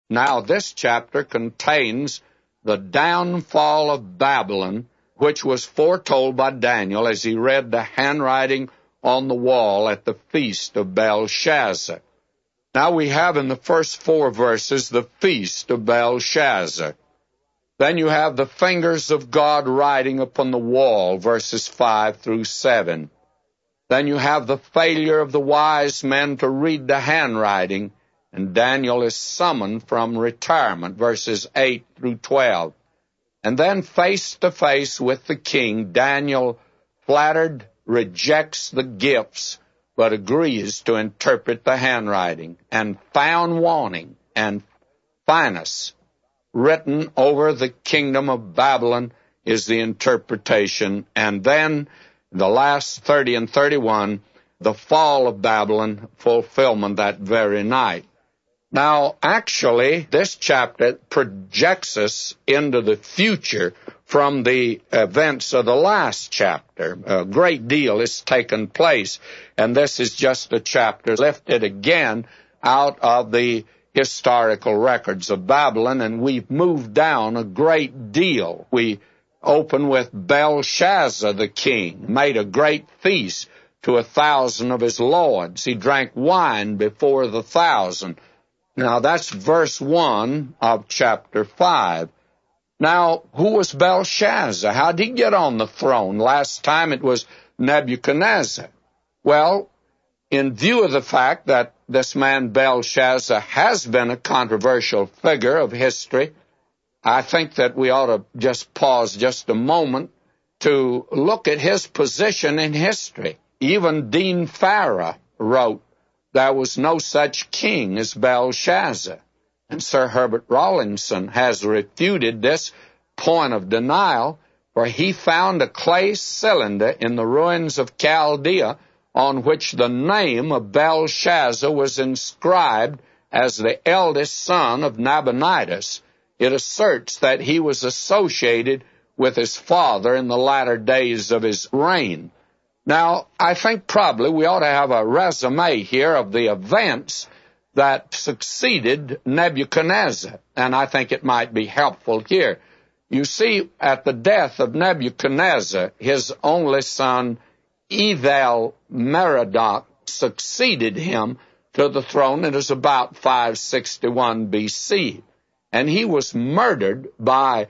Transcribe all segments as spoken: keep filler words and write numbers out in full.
Now this chapter contains the downfall of Babylon, which was foretold by Daniel as he read the handwriting on the wall at the feast of Belshazzar. Now we have in the first four verses the feast of Belshazzar. Then you have the fingers of God writing upon the wall, verses five through seven. Then you have the failure of the wise men to read the handwriting, and Daniel is summoned from retirement, verses eight through twelve. And then face to face with the king, Daniel, flattered, rejects the gifts, but agrees to interpret the handwriting, and found wanting and finest written over the kingdom of Babylon is the interpretation. And then the last thirty and thirty-one, the fall of Babylon, fulfillment that very night. Now, actually, this chapter projects us into the future from the events of the last chapter. A great deal has taken place, and this is just a chapter lifted again out of the historical records of Babylon, and we've moved down a great deal. We open with Belshazzar the king, made a great feast to a thousand of his lords. He drank wine before the thousand. Now, that's verse one of chapter five. Now, who was Belshazzar? How did he get on the throne? Last time it was Nebuchadnezzar. Well, in view of the fact that this man Belshazzar has been a controversial figure of history, I think that we ought to just pause just a moment to look at his position in history. Even Dean Farrar wrote, "There was no such king as Belshazzar." And Sir Herbert Rawlinson has refuted this point of denial, for he found a clay cylinder in the ruins of Chaldea on which the name of Belshazzar was inscribed as the eldest son of Nabonidus. It asserts that he was associated with his father in the latter days of his reign. Now, I think probably we ought to have a resume here of the events that succeeded Nebuchadnezzar, and I think it might be helpful here. You see, at the death of Nebuchadnezzar, his only son, Evil-Merodach, succeeded him to the throne. It is about five sixty-one B C, and he was murdered by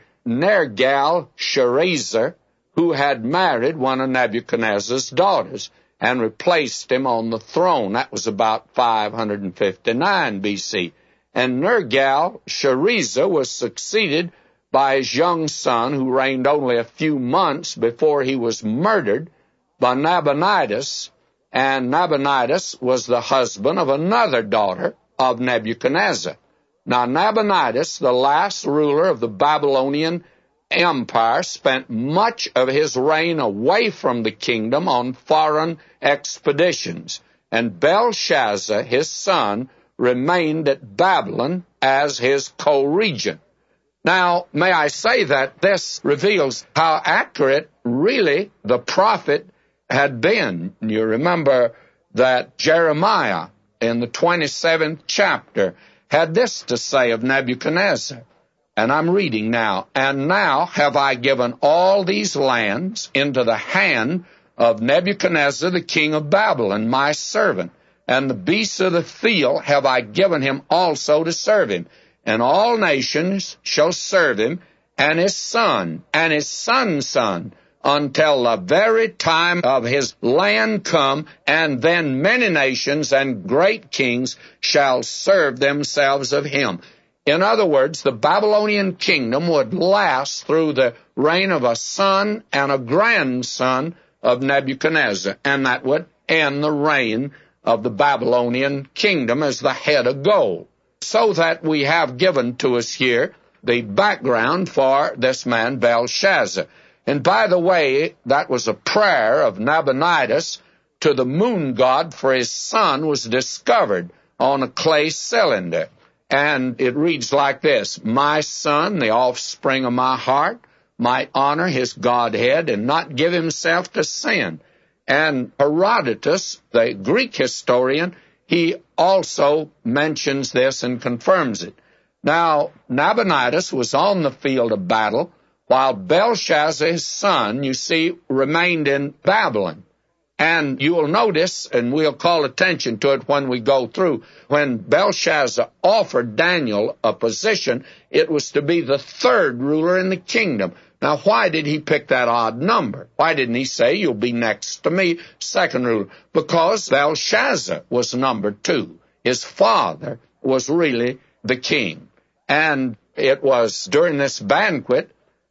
Nergal-Sharezer, who had married one of Nebuchadnezzar's daughters and replaced him on the throne. That was about five fifty-nine B C. And Nergal-Sharezer was succeeded by his young son, who reigned only a few months before he was murdered, by Nabonidus. And Nabonidus was the husband of another daughter of Nebuchadnezzar. Now, Nabonidus, the last ruler of the Babylonian Empire, spent much of his reign away from the kingdom on foreign expeditions, and Belshazzar, his son, remained at Babylon as his co-regent. Now, may I say that this reveals how accurate really the prophet had been. You remember that Jeremiah in the twenty-seventh chapter had this to say of Nebuchadnezzar. And I'm reading now. "And now have I given all these lands into the hand of Nebuchadnezzar the king of Babylon, my servant, and the beasts of the field have I given him also to serve him. And all nations shall serve him, and his son, and his son's son, until the very time of his land come, and then many nations and great kings shall serve themselves of him." In other words, the Babylonian kingdom would last through the reign of a son and a grandson of Nebuchadnezzar, and that would end the reign of the Babylonian kingdom as the head of gold. So that we have given to us here the background for this man Belshazzar. And by the way, that was a prayer of Nabonidus to the moon god, for his son was discovered on a clay cylinder. And it reads like this: "My son, the offspring of my heart, might honor his godhead and not give himself to sin." And Herodotus, the Greek historian, he also mentions this and confirms it. Now, Nabonidus was on the field of battle, while Belshazzar, his son, you see, remained in Babylon. And you will notice, and we'll call attention to it when we go through, when Belshazzar offered Daniel a position, it was to be the third ruler in the kingdom. Now, why did he pick that odd number? Why didn't he say, you'll be next to me, second ruler? Because Belshazzar was number two. His father was really the king. And it was during this banquet,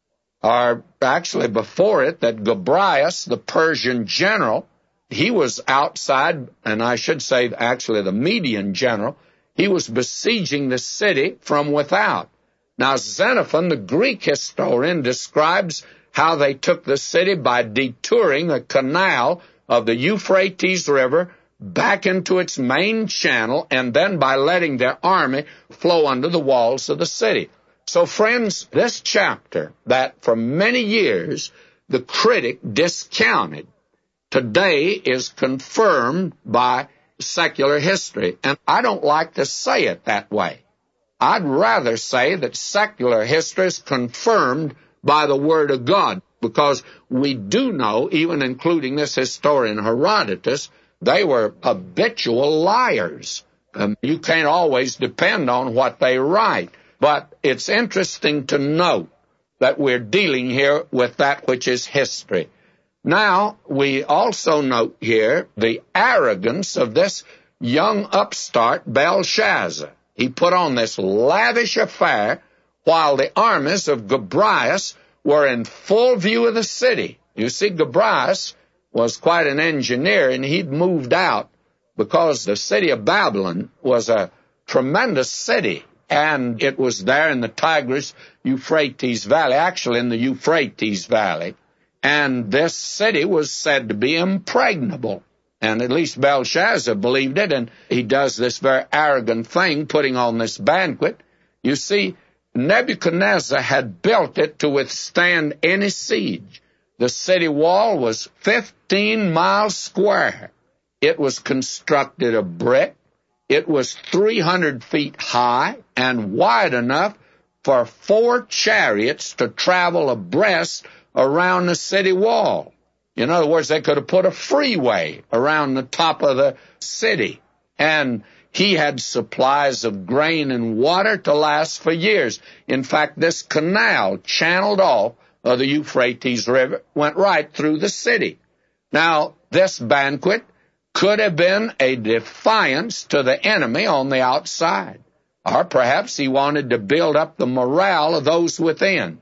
or actually before it, that Gobryas, the Persian general, he was outside, and I should say actually the Median general, he was besieging the city from without. Now, Xenophon, the Greek historian, describes how they took the city by detouring a canal of the Euphrates River back into its main channel, and then by letting their army flow under the walls of the city. So, friends, this chapter that for many years the critic discounted, today is confirmed by secular history. And I don't like to say it that way. I'd rather say that secular history is confirmed by the Word of God, because we do know, even including this historian Herodotus, they were habitual liars. Um, you can't always depend on what they write. But it's interesting to note that we're dealing here with that which is history. Now, we also note here the arrogance of this young upstart Belshazzar. He put on this lavish affair while the armies of Gobryas were in full view of the city. You see, Gobryas was quite an engineer, and he'd moved out because the city of Babylon was a tremendous city, and it was there in the Tigris-Euphrates Valley, actually in the Euphrates Valley, and this city was said to be impregnable. And at least Belshazzar believed it, and he does this very arrogant thing, putting on this banquet. You see, Nebuchadnezzar had built it to withstand any siege. The city wall was fifteen miles square. It was constructed of brick. It was three hundred feet high and wide enough for four chariots to travel abreast around the city wall. In other words, they could have put a freeway around the top of the city. And he had supplies of grain and water to last for years. In fact, this canal channeled off of the Euphrates River went right through the city. Now, this banquet could have been a defiance to the enemy on the outside. Or perhaps he wanted to build up the morale of those within.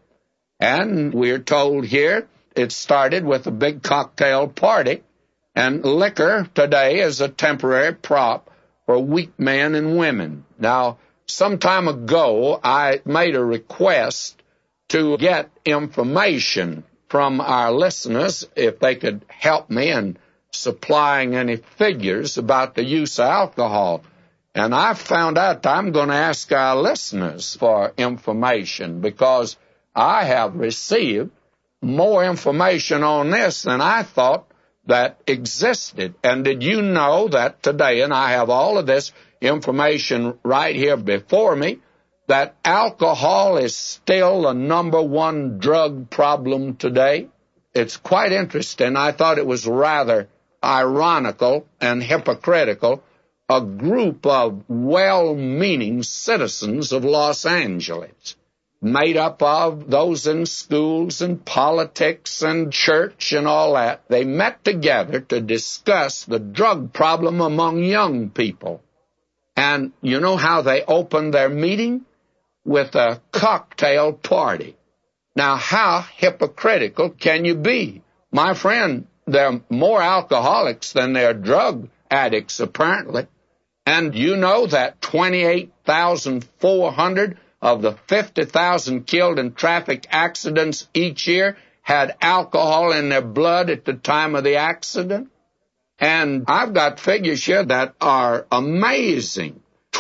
And we're told here, it started with a big cocktail party, and liquor today is a temporary prop for weak men and women. Now, some time ago, I made a request to get information from our listeners, if they could help me in supplying any figures about the use of alcohol. And I found out I'm going to ask our listeners for information, because I have received more information on this than I thought that existed. And did you know that today, and I have all of this information right here before me, that alcohol is still the number one drug problem today? It's quite interesting. I thought it was rather ironical and hypocritical. A group of well-meaning citizens of Los Angeles, made up of those in schools and politics and church and all that, they met together to discuss the drug problem among young people. And you know how they opened their meeting? With a cocktail party. Now, how hypocritical can you be? My friend, there are more alcoholics than there are drug addicts, apparently. And you know that twenty-eight thousand four hundred of the fifty thousand killed in traffic accidents each year had alcohol in their blood at the time of the accident? And I've got figures here that are amazing.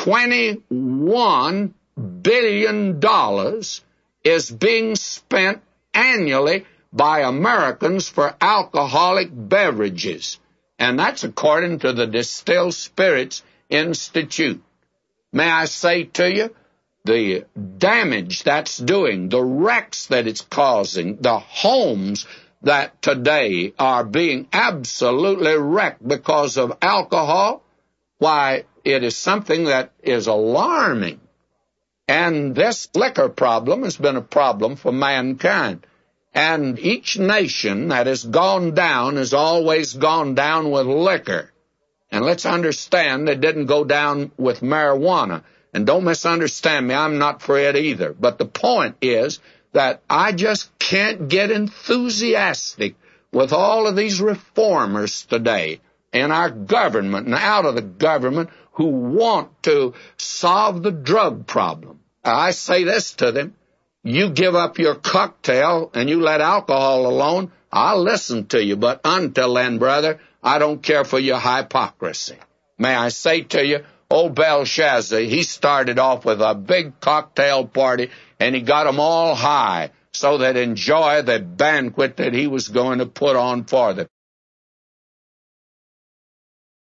twenty-one billion dollars is being spent annually by Americans for alcoholic beverages. And that's according to the Distilled Spirits Institute. May I say to you, the damage that's doing, the wrecks that it's causing, the homes that today are being absolutely wrecked because of alcohol, why, it is something that is alarming. And this liquor problem has been a problem for mankind. And each nation that has gone down has always gone down with liquor. And let's understand it didn't go down with marijuana. And don't misunderstand me, I'm not for it either. But the point is that I just can't get enthusiastic with all of these reformers today in our government and out of the government who want to solve the drug problem. I say this to them: you give up your cocktail and you let alcohol alone, I'll listen to you. But until then, brother, I don't care for your hypocrisy. May I say to you, old Belshazzar, he started off with a big cocktail party, and he got them all high so they'd enjoy the banquet that he was going to put on for them.